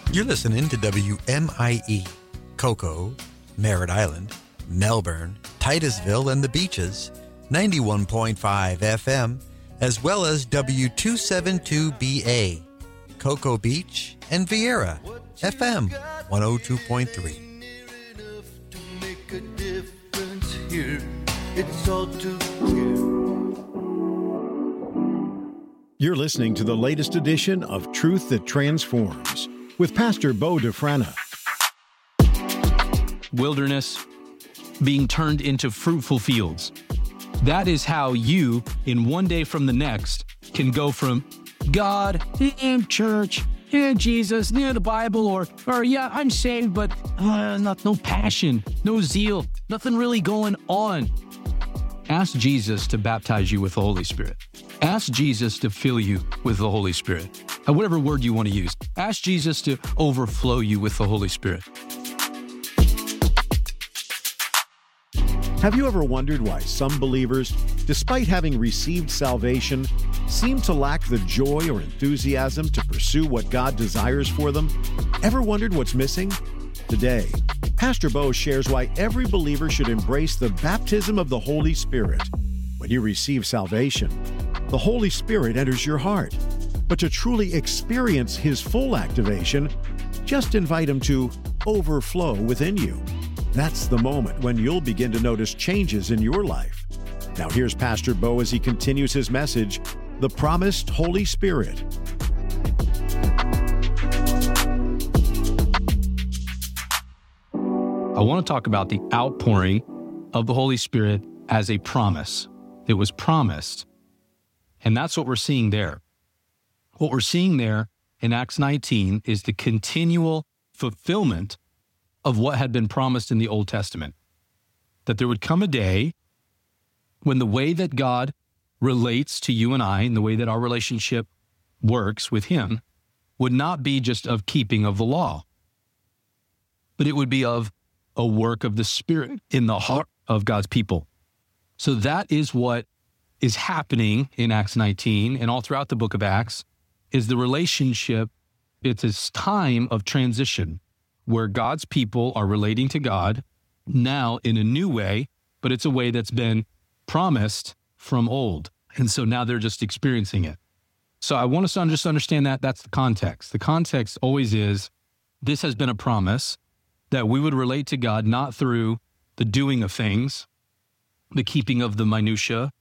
You're listening to WMIE, Cocoa, Merritt Island, Melbourne, Titusville, and the Beaches, 91.5 FM, as well as W272BA, Cocoa Beach, and Vieira, FM 102.3. You're listening to the latest edition of Truth That Transforms with Pastor Bo DeFrana. Wilderness being turned into fruitful fields. That is how you, in one day from the next, can go from God, church, Jesus, the Bible, or yeah, I'm saved, but no passion, no zeal, nothing really going on. Ask Jesus to baptize you with the Holy Spirit. Ask Jesus to fill you with the Holy Spirit. Whatever word you want to use. Ask Jesus to overflow you with the Holy Spirit. Have you ever wondered why some believers, despite having received salvation, seem to lack the joy or enthusiasm to pursue what God desires for them? Ever wondered what's missing? Today, Pastor Bo shares why every believer should embrace the baptism of the Holy Spirit. When you receive salvation, the Holy Spirit enters your heart. But to truly experience His full activation, just invite Him to overflow within you. That's the moment when you'll begin to notice changes in your life. Now here's Pastor Bo as he continues his message, The Promised Holy Spirit. I want to talk about the outpouring of the Holy Spirit as a promise. It was promised. And that's what we're seeing there. What we're seeing there in Acts 19 is the continual fulfillment of what had been promised in the Old Testament. That there would come a day when the way that God relates to you and I and the way that our relationship works with Him would not be just of keeping of the law, but it would be of a work of the Spirit in the heart of God's people. So that is what is happening in Acts 19 and all throughout the book of Acts is the relationship. It's this time of transition where God's people are relating to God now in a new way, but it's a way that's been promised from old. And so now they're just experiencing it. So I want us to just understand that that's the context. The context always is this has been a promise that we would relate to God not through the doing of things, the keeping of the minutia,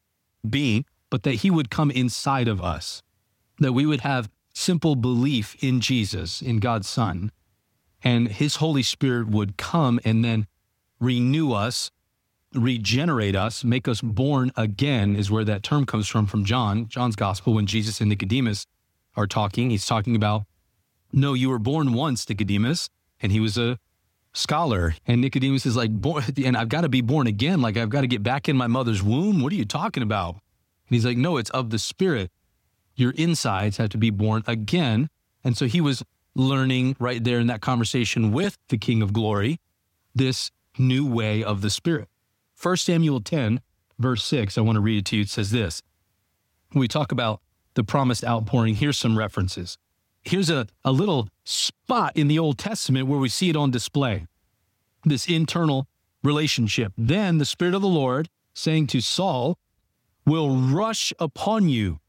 but that He would come inside of us, that we would have simple belief in Jesus, in God's Son, and His Holy Spirit would come and then renew us, regenerate us, make us born again is where that term comes from John's gospel. When Jesus and Nicodemus are talking, he's talking about, no, you were born once, Nicodemus, and he was a scholar. And Nicodemus is like, and I've got to be born again. Like I've got to get back in my mother's womb. What are you talking about? And he's like, no, it's of the Spirit. Your insides have to be born again. And so he was learning right there in that conversation with the King of Glory, this new way of the Spirit. 1 Samuel 10, verse 6, I want to read it to you. It says this. When we talk about the promised outpouring, here's some references. Here's a little spot in the Old Testament where we see it on display, this internal relationship. Then the Spirit of the Lord, saying to Saul, will rush upon you,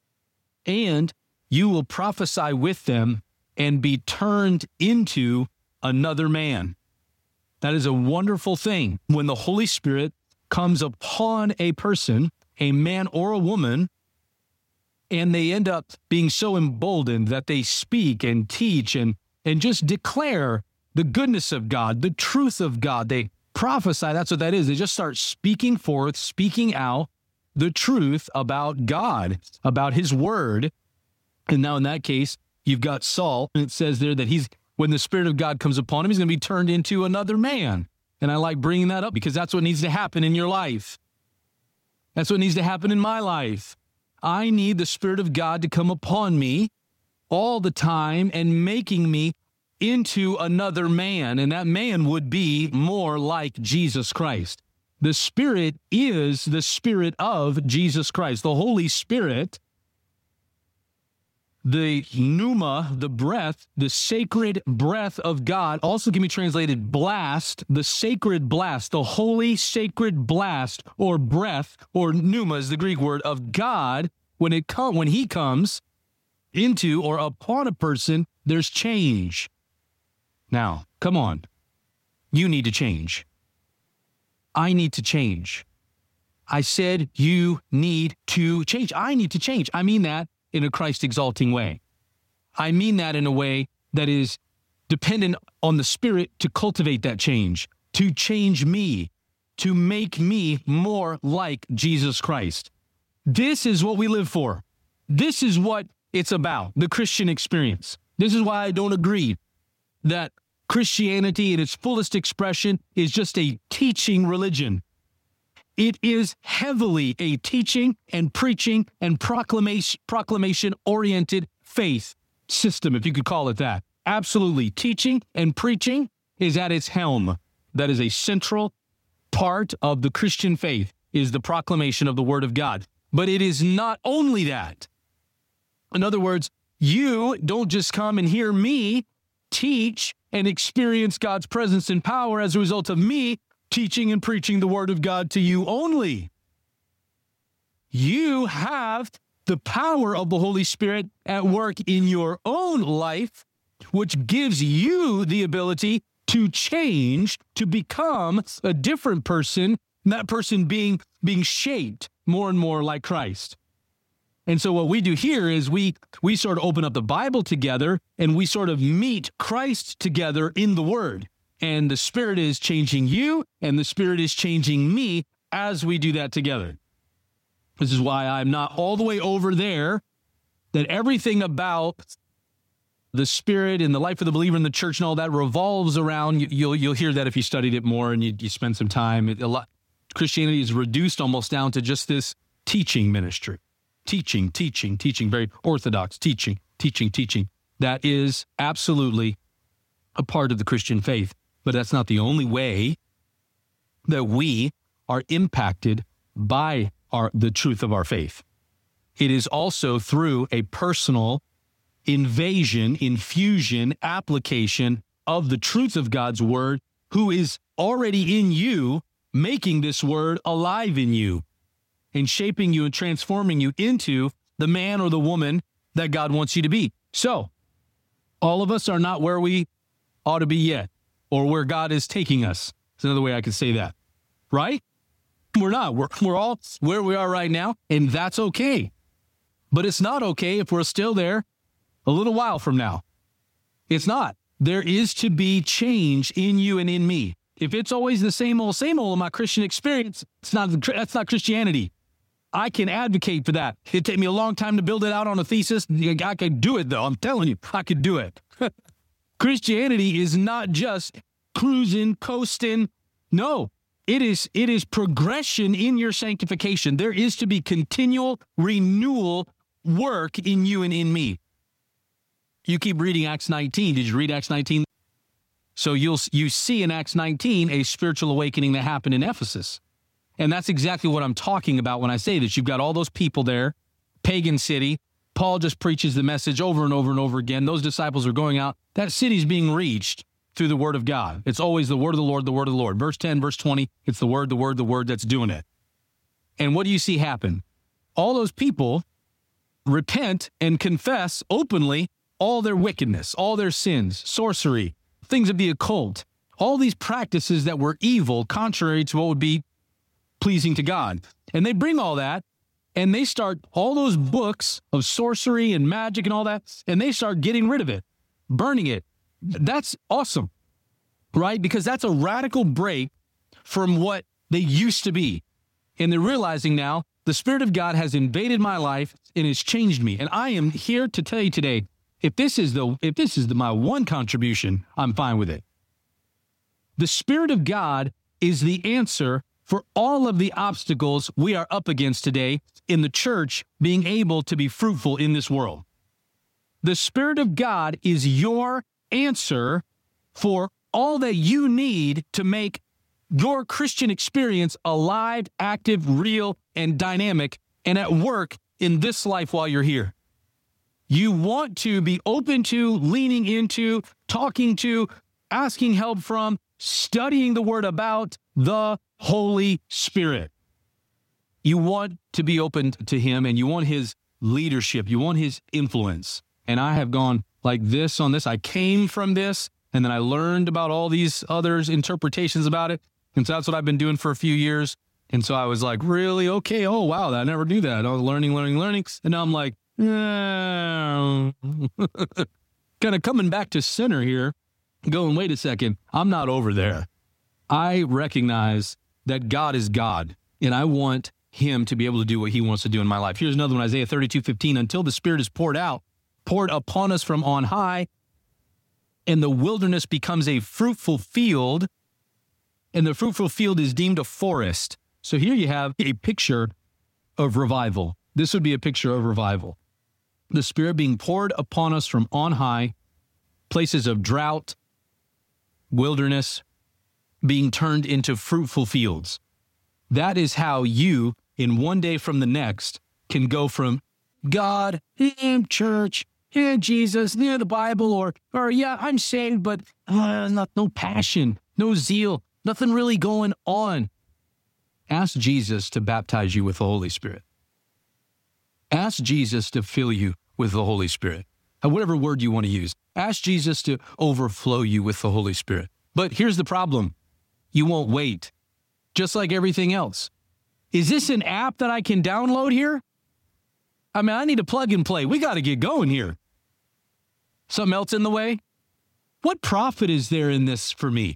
and you will prophesy with them and be turned into another man. That is a wonderful thing. When the Holy Spirit comes upon a person, a man or a woman, and they end up being so emboldened that they speak and teach and just declare the goodness of God, the truth of God. They prophesy. That's what that is. They just start speaking forth, speaking out the truth about God, about His word. And now in that case, you've got Saul, and it says there that when the Spirit of God comes upon him, he's going to be turned into another man. And I like bringing that up because that's what needs to happen in your life. That's what needs to happen in my life. I need the Spirit of God to come upon me all the time and making me into another man. And that man would be more like Jesus Christ. The Spirit is the Spirit of Jesus Christ. The Holy Spirit The pneuma, the breath, the sacred breath of God, also can be translated blast, the sacred blast, the holy sacred blast or breath, or pneuma is the Greek word, of God. When he comes into or upon a person, there's change. Now, come on. You need to change. I need to change. I said you need to change. I need to change. I mean that in a Christ-exalting way. I mean that in a way that is dependent on the Spirit to cultivate that change, to change me, to make me more like Jesus Christ. This is what we live for. This is what it's about, the Christian experience. This is why I don't agree that Christianity in its fullest expression is just a teaching religion. It is heavily a teaching and preaching and proclamation-oriented faith system, if you could call it that. Absolutely. Teaching and preaching is at its helm. That is a central part of the Christian faith, is the proclamation of the Word of God. But it is not only that. In other words, you don't just come and hear me teach and experience God's presence and power as a result of me teaching and preaching the Word of God to you only. You have the power of the Holy Spirit at work in your own life, which gives you the ability to change, to become a different person, and that person being shaped more and more like Christ. And so what we do here is we sort of open up the Bible together and we sort of meet Christ together in the Word. And the Spirit is changing you, and the Spirit is changing me as we do that together. This is why I'm not all the way over there, that everything about the Spirit and the life of the believer in the church and all that revolves around, you'll hear that if you studied it more and you spend some time. Christianity is reduced almost down to just this teaching ministry. Teaching, very orthodox, teaching. That is absolutely a part of the Christian faith. But that's not the only way that we are impacted by the truth of our faith. It is also through a personal infusion, application of the truth of God's Word, who is already in you, making this Word alive in you and shaping you and transforming you into the man or the woman that God wants you to be. So, all of us are not where we ought to be yet, or where God is taking us. That's another way I could say that, right? We're not. We're all where we are right now, and that's okay. But it's not okay if we're still there a little while from now. It's not. There is to be change in you and in me. If it's always the same old in my Christian experience, that's not Christianity. I can advocate for that. It'd take me a long time to build it out on a thesis. I could do it, though. I'm telling you, I could do it. Christianity is not just cruising, coasting. No, it is progression in your sanctification. There is to be continual renewal work in you and in me. You keep reading Acts 19. Did you read Acts 19? So you see in Acts 19 a spiritual awakening that happened in Ephesus. And that's exactly what I'm talking about when I say this. You've got all those people there, pagan city. Paul just preaches the message over and over and over again. Those disciples are going out. That city's being reached through the Word of God. It's always the word of the Lord, the word of the Lord. Verse 10, verse 20, it's the word that's doing it. And what do you see happen? All those people repent and confess openly all their wickedness, all their sins, sorcery, things of the occult, all these practices that were evil, contrary to what would be pleasing to God. And they bring all that, and they start all those books of sorcery and magic and all that, and they start getting rid of it, burning it. That's awesome, right? Because that's a radical break from what they used to be. And they're realizing now the Spirit of God has invaded my life and has changed me. And I am here to tell you today, if this is my one contribution, I'm fine with it. The Spirit of God is the answer for all of the obstacles we are up against today in the church being able to be fruitful in this world. The Spirit of God is your answer for all that you need to make your Christian experience alive, active, real, and dynamic, and at work in this life while you're here. You want to be open to, leaning into, talking to, asking help from, studying the word about the Holy Spirit. You want to be open to him, and you want his leadership. You want his influence. And I have gone like this on this. I came from this, and then I learned about all these others' interpretations about it. And so that's what I've been doing for a few years. And so I was like, really? Okay. Oh, wow. I never knew that. I was learning. And now I'm like, kind of coming back to center here, going, wait a second. I'm not over there. I recognize that God is God, and I want him to be able to do what he wants to do in my life. Here's another one, Isaiah 32:15. Until the Spirit is poured upon us from on high, and the wilderness becomes a fruitful field, and the fruitful field is deemed a forest. So here you have a picture of revival. This would be a picture of revival. The Spirit being poured upon us from on high, places of drought, wilderness, being turned into fruitful fields. That is how you, in one day from the next, can go from God, church, Jesus, the Bible, or yeah, I'm saved, but no passion, no zeal, nothing really going on. Ask Jesus to baptize you with the Holy Spirit. Ask Jesus to fill you with the Holy Spirit. Whatever word you want to use. Ask Jesus to overflow you with the Holy Spirit. But here's the problem. You won't wait. Just like everything else. Is this an app that I can download here? I mean, I need to plug and play. We got to get going here. Something else in the way? What profit is there in this for me?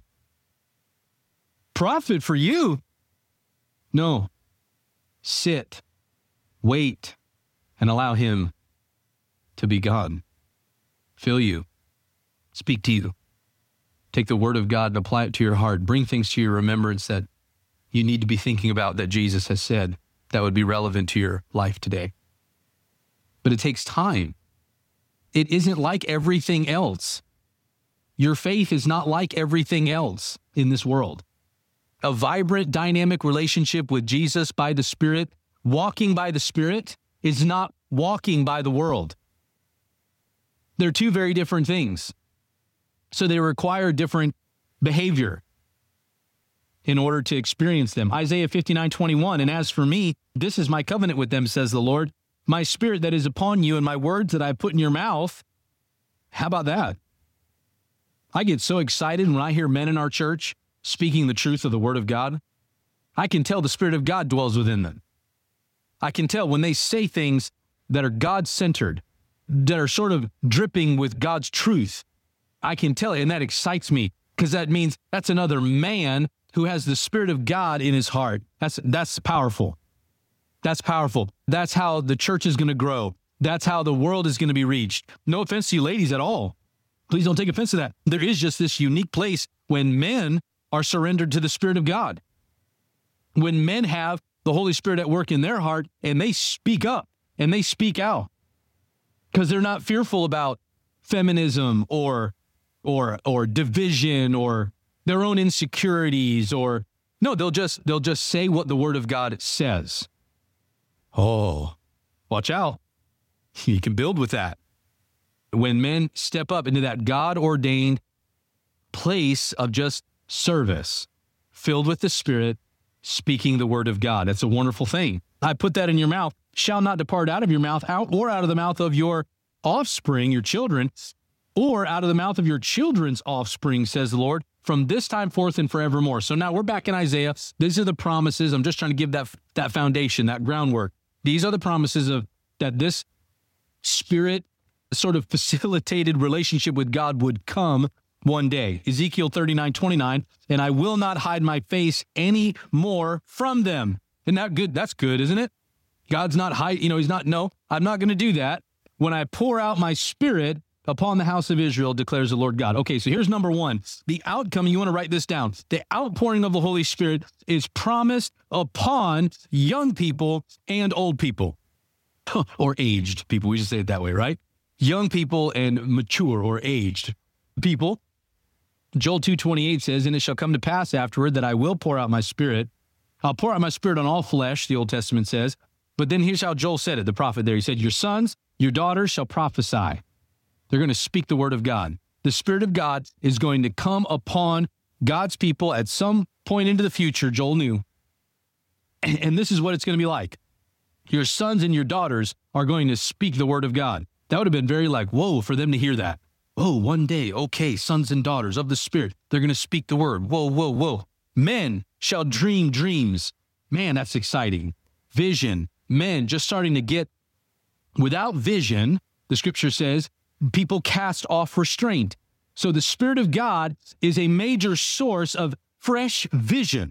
Profit for you? No. Sit, wait, and allow him to be God. Fill you, speak to you. Take the word of God and apply it to your heart. Bring things to your remembrance that you need to be thinking about that Jesus has said that would be relevant to your life today. But it takes time. It isn't like everything else. Your faith is not like everything else in this world. A vibrant, dynamic relationship with Jesus by the Spirit, walking by the Spirit, is not walking by the world. They're two very different things. So they require different behavior in order to experience them. Isaiah 59:21, and as for me, this is my covenant with them, says the Lord, my Spirit that is upon you and my words that I put in your mouth. How about that? I get so excited when I hear men in our church speaking the truth of the Word of God. I can tell the Spirit of God dwells within them. I can tell when they say things that are God-centered, that are sort of dripping with God's truth. I can tell it, and that excites me because that means that's another man who has the Spirit of God in his heart. That's powerful. That's powerful. That's how the church is going to grow. That's how the world is going to be reached. No offense to you ladies at all. Please don't take offense to that. There is just this unique place when men are surrendered to the Spirit of God. When men have the Holy Spirit at work in their heart and they speak up and they speak out because they're not fearful about feminism or division or their own insecurities or no, they'll just say what the Word of God says. Oh, watch out. You can build with that. When men step up into that God-ordained place of just service, filled with the Spirit, speaking the Word of God. That's a wonderful thing. I put that in your mouth, shall not depart out of your mouth, out of the mouth of your offspring, your children, or out of the mouth of your children's offspring, says the Lord, from this time forth and forevermore. So now we're back in Isaiah. These are the promises. I'm just trying to give that foundation, that groundwork. These are the promises of that this Spirit sort of facilitated relationship with God would come one day. Ezekiel 39:29, and I will not hide my face any more from them. Isn't that good? That's good, isn't it? God's not he's not, no, I'm not going to do that. When I pour out my Spirit upon the house of Israel, declares the Lord God. Okay, so here's number one. The outcome, you want to write this down. The outpouring of the Holy Spirit is promised upon young people and old people. Or aged people. We just say it that way, right? Young people and mature or aged people. Joel 2:28 says, and it shall come to pass afterward that I will pour out my Spirit. I'll pour out my Spirit on all flesh, the Old Testament says. But then here's how Joel said it, the prophet there. He said, your sons, your daughters shall prophesy. They're going to speak the word of God. The Spirit of God is going to come upon God's people at some point into the future, Joel knew. And this is what it's going to be like. Your sons and your daughters are going to speak the word of God. That would have been very like, whoa, for them to hear that. Oh, one day, okay, sons and daughters of the Spirit, they're going to speak the word. Whoa, whoa, whoa. Men shall dream dreams. Man, that's exciting. Vision. Men just starting to get, without vision, the scripture says, people cast off restraint. So the Spirit of God is a major source of fresh vision.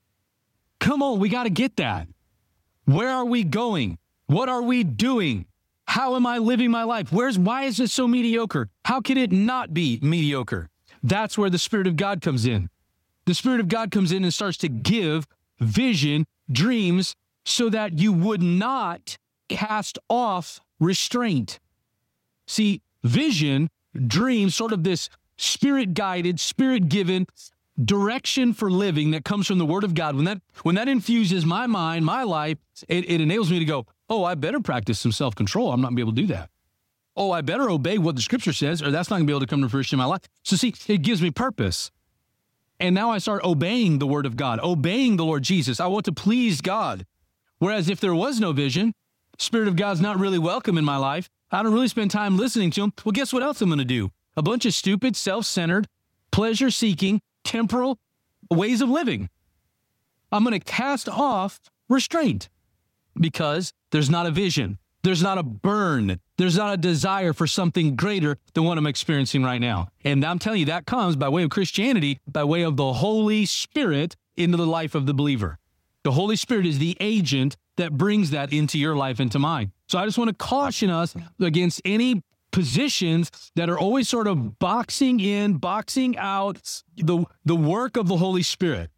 Come on, we got to get that. Where are we going? What are we doing? How am I living my life? Why is it so mediocre? How can it not be mediocre? That's where the Spirit of God comes in. The Spirit of God comes in and starts to give vision, dreams, so that you would not cast off restraint. See, vision, dreams, sort of this Spirit-guided, Spirit-given direction for living that comes from the Word of God. When that infuses my mind, my life, it enables me to go, oh, I better practice some self-control. I'm not going to be able to do that. Oh, I better obey what the Scripture says, or that's not going to be able to come to fruition in my life. So see, it gives me purpose. And now I start obeying the Word of God, obeying the Lord Jesus. I want to please God. Whereas if there was no vision, Spirit of God's not really welcome in my life, I don't really spend time listening to Him, well, guess what else I'm going to do? A bunch of stupid, self-centered, pleasure-seeking, temporal ways of living. I'm going to cast off restraint because there's not a vision. There's not a burn. There's not a desire for something greater than what I'm experiencing right now. And I'm telling you, that comes by way of Christianity, by way of the Holy Spirit into the life of the believer. The Holy Spirit is the agent that brings that into your life, into mine. So I just want to caution us against any positions that are always sort of boxing in, boxing out the work of the Holy Spirit.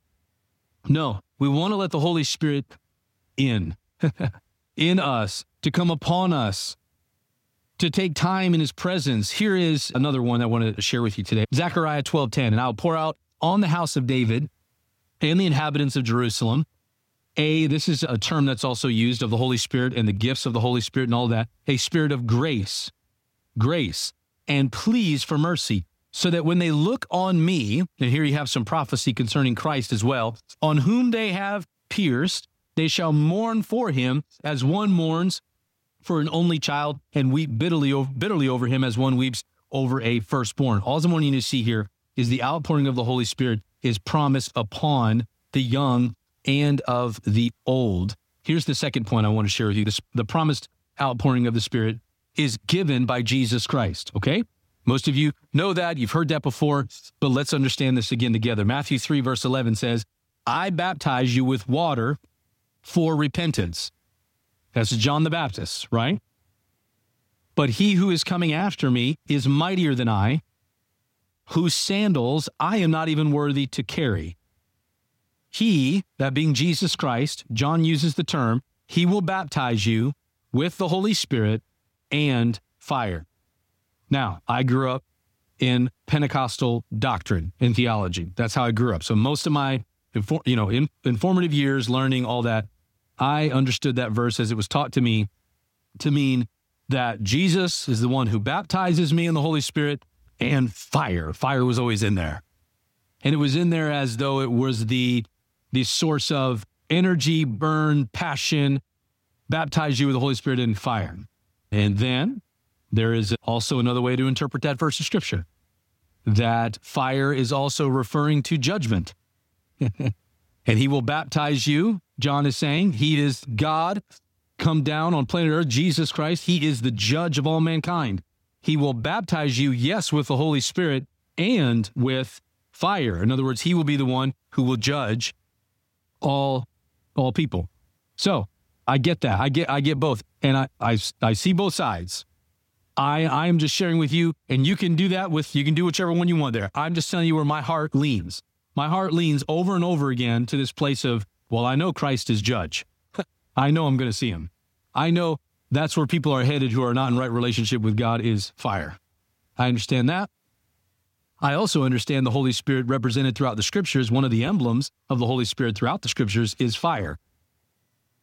No, we want to let the Holy Spirit in us, to come upon us, to take time in His presence. Here is another one I want to share with you today. Zechariah 12:10, and I'll pour out on the house of David and the inhabitants of Jerusalem. This is a term that's also used of the Holy Spirit and the gifts of the Holy Spirit and all that. A spirit of grace, and pleas for mercy, so that when they look on me, and here you have some prophecy concerning Christ as well, on whom they have pierced, they shall mourn for him as one mourns for an only child, and weep bitterly over him as one weeps over a firstborn. All I'm wanting you to see here is the outpouring of the Holy Spirit is promised upon the young and of the old. Here's the second point I want to share with you. The promised outpouring of the Spirit is given by Jesus Christ, okay? Most of you know that. You've heard that before, but let's understand this again together. Matthew 3, verse 11 says, I baptize you with water for repentance. That's John the Baptist, right? But he who is coming after me is mightier than I, whose sandals I am not even worthy to carry. He, that being Jesus Christ, John uses the term, he will baptize you with the Holy Spirit and fire. Now, I grew up in Pentecostal doctrine and theology. That's how I grew up. So most of my informative years learning all that, I understood that verse as it was taught to me to mean that Jesus is the one who baptizes me in the Holy Spirit and fire. Fire was always in there. And it was in there as though it was the source of energy, burn, passion, baptize you with the Holy Spirit and fire. And then there is also another way to interpret that verse of Scripture, that fire is also referring to judgment. And he will baptize you, John is saying. He is God come down on planet Earth, Jesus Christ. He is the judge of all mankind. He will baptize you, yes, with the Holy Spirit and with fire. In other words, he will be the one who will judge all people. So I get that. I get both. And I see both sides. I am just sharing with you, and you can do that you can do whichever one you want there. I'm just telling you where my heart leans. My heart leans over and over again to this place of, well, I know Christ is judge. I know I'm going to see him. I know that's where people are headed who are not in right relationship with God is fire. I understand that. I also understand the Holy Spirit represented throughout the Scriptures. One of the emblems of the Holy Spirit throughout the Scriptures is fire.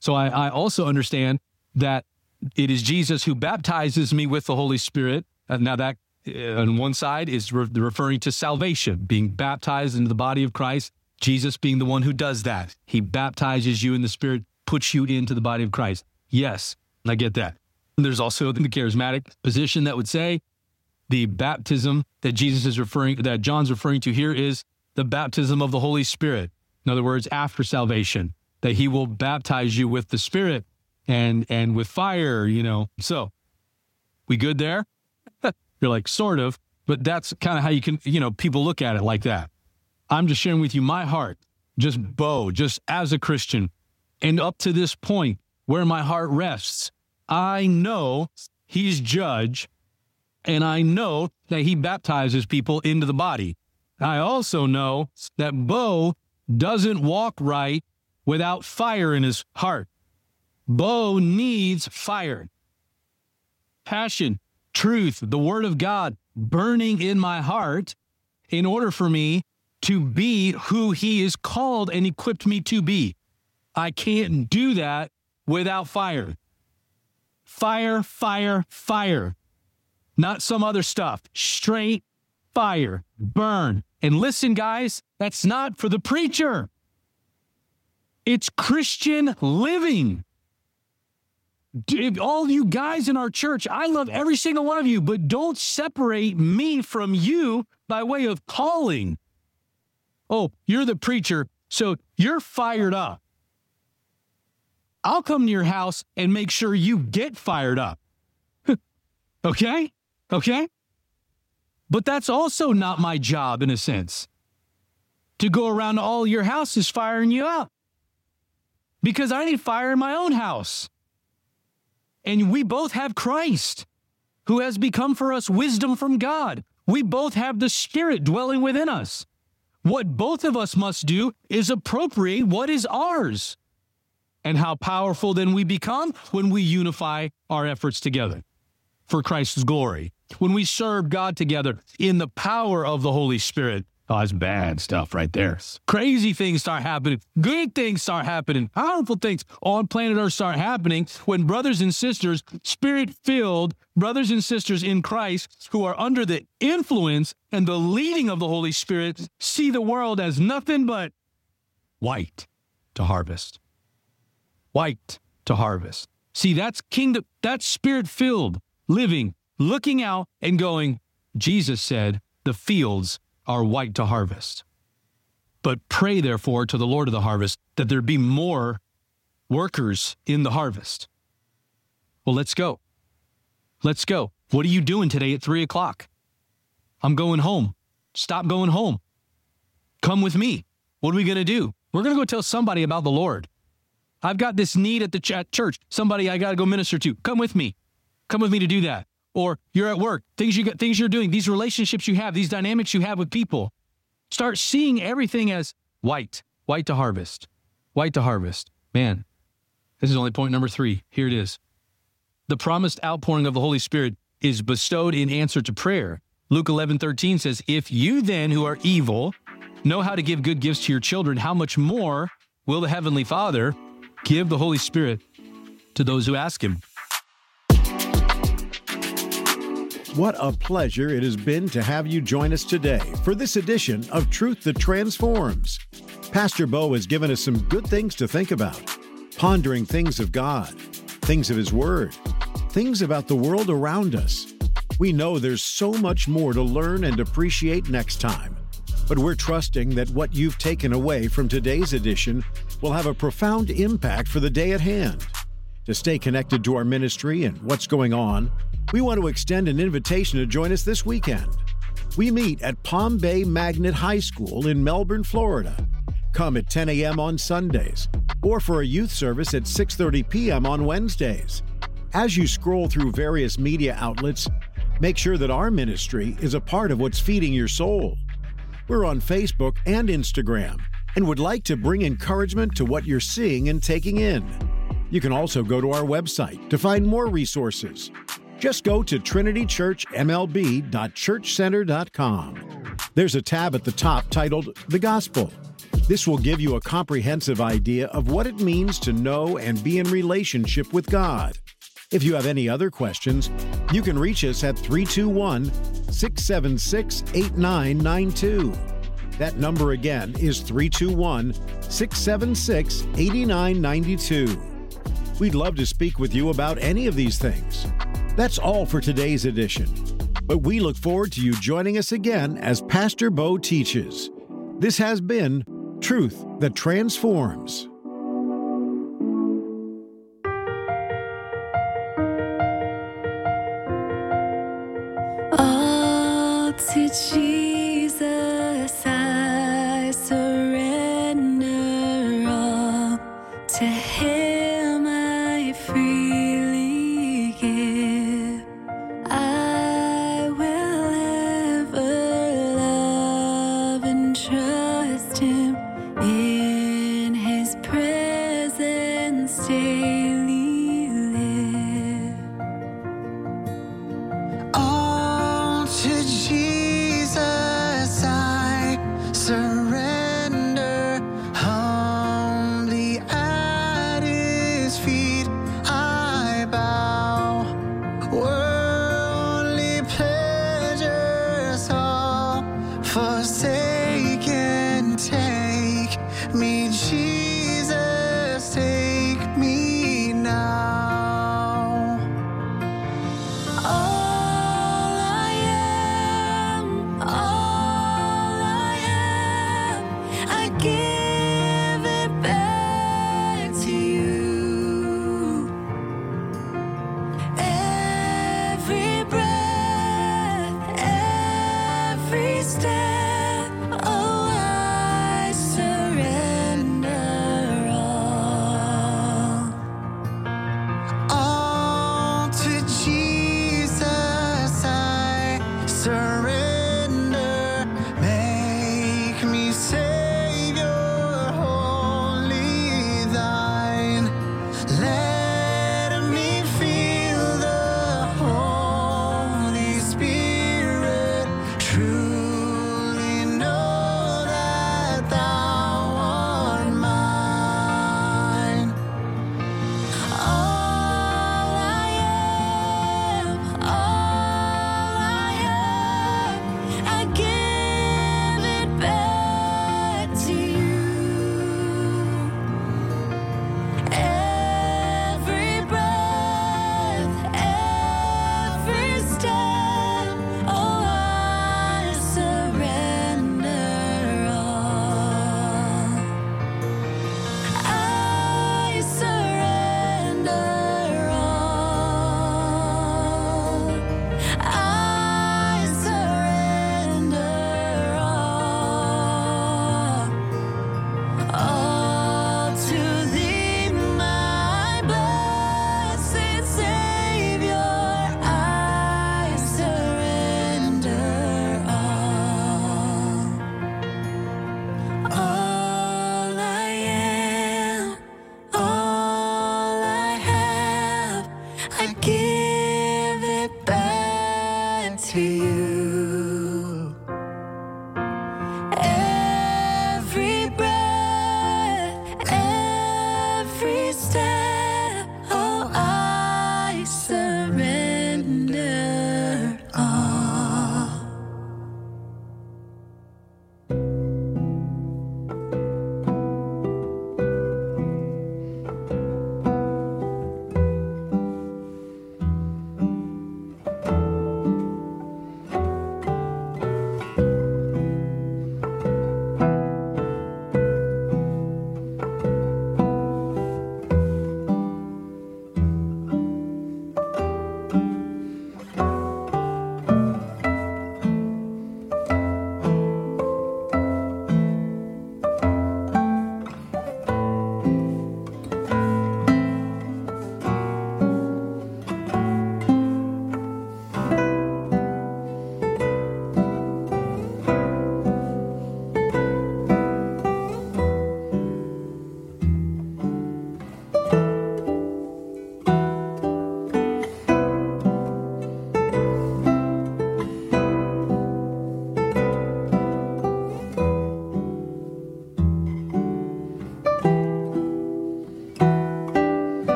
So I also understand that it is Jesus who baptizes me with the Holy Spirit. Now that on one side is referring to salvation, being baptized into the body of Christ, Jesus being the one who does that. He baptizes you in the Spirit, puts you into the body of Christ. Yes, I get that. There's also the charismatic position that would say the baptism that John's referring to here is the baptism of the Holy Spirit. In other words, after salvation, that he will baptize you with the Spirit and with fire, So, we good there? You're like, sort of, but that's kind of how you can, people look at it like that. I'm just sharing with you my heart, just as a Christian. And up to this point where my heart rests, I know he's judge, and I know that he baptizes people into the body. I also know that Bo doesn't walk right without fire in his heart. Bo needs fire, passion, truth, the word of God burning in my heart in order for me to be who he is called and equipped me to be. I can't do that without fire. Fire, fire, fire. Not some other stuff. Straight fire. Burn. And listen, guys, that's not for the preacher. It's Christian living. All you guys in our church, I love every single one of you, but don't separate me from you by way of calling. Oh, you're the preacher, so you're fired up. I'll come to your house and make sure you get fired up. Okay? But that's also not my job, in a sense, to go around to all your houses firing you up. Because I need fire in my own house. And we both have Christ, who has become for us wisdom from God. We both have the Spirit dwelling within us. What both of us must do is appropriate what is ours. And how powerful then we become when we unify our efforts together for Christ's glory. When we serve God together in the power of the Holy Spirit. Oh, that's bad stuff right there. Crazy things start happening. Good things start happening. Powerful things on planet Earth start happening when brothers and sisters, Spirit-filled brothers and sisters in Christ who are under the influence and the leading of the Holy Spirit see the world as nothing but white to harvest. White to harvest. See, that's kingdom, that's Spirit-filled living, looking out and going, Jesus said, the fields are white to harvest. But pray, therefore, to the Lord of the harvest that there be more workers in the harvest. Well, let's go. Let's go. What are you doing today at 3 o'clock? I'm going home. Stop going home. Come with me. What are we going to do? We're going to go tell somebody about the Lord. I've got this need at the church. Somebody I got to go minister to. Come with me. Come with me to do that. Or you're at work, things you're doing, these relationships you have, these dynamics you have with people. Start seeing everything as white to harvest, white to harvest. Man, this is only point number 3. Here it is. The promised outpouring of the Holy Spirit is bestowed in answer to prayer. Luke 11:13 says, if you then who are evil know how to give good gifts to your children, how much more will the Heavenly Father give the Holy Spirit to those who ask him? What a pleasure it has been to have you join us today for this edition of Truth That Transforms. Pastor Bo has given us some good things to think about, pondering things of God, things of His Word, things about the world around us. We know there's so much more to learn and appreciate next time, but we're trusting that what you've taken away from today's edition will have a profound impact for the day at hand. To stay connected to our ministry and what's going on, we want to extend an invitation to join us this weekend. We meet at Palm Bay Magnet High School in Melbourne, Florida. Come at 10 a.m. on Sundays, or for a youth service at 6:30 p.m. on Wednesdays. As you scroll through various media outlets, make sure that our ministry is a part of what's feeding your soul. We're on Facebook and Instagram and would like to bring encouragement to what you're seeing and taking in. You can also go to our website to find more resources. Just go to trinitychurchmlb.churchcenter.com. There's a tab at the top titled The Gospel. This will give you a comprehensive idea of what it means to know and be in relationship with God. If you have any other questions, you can reach us at 321-676-8992. That number again is 321-676-8992. We'd love to speak with you about any of these things. That's all for today's edition. But we look forward to you joining us again as Pastor Bo teaches. This has been Truth That Transforms. All to Jesus I surrender, all to Him I freely give. I will ever love and trust Him, in His presence daily live. All to Jesus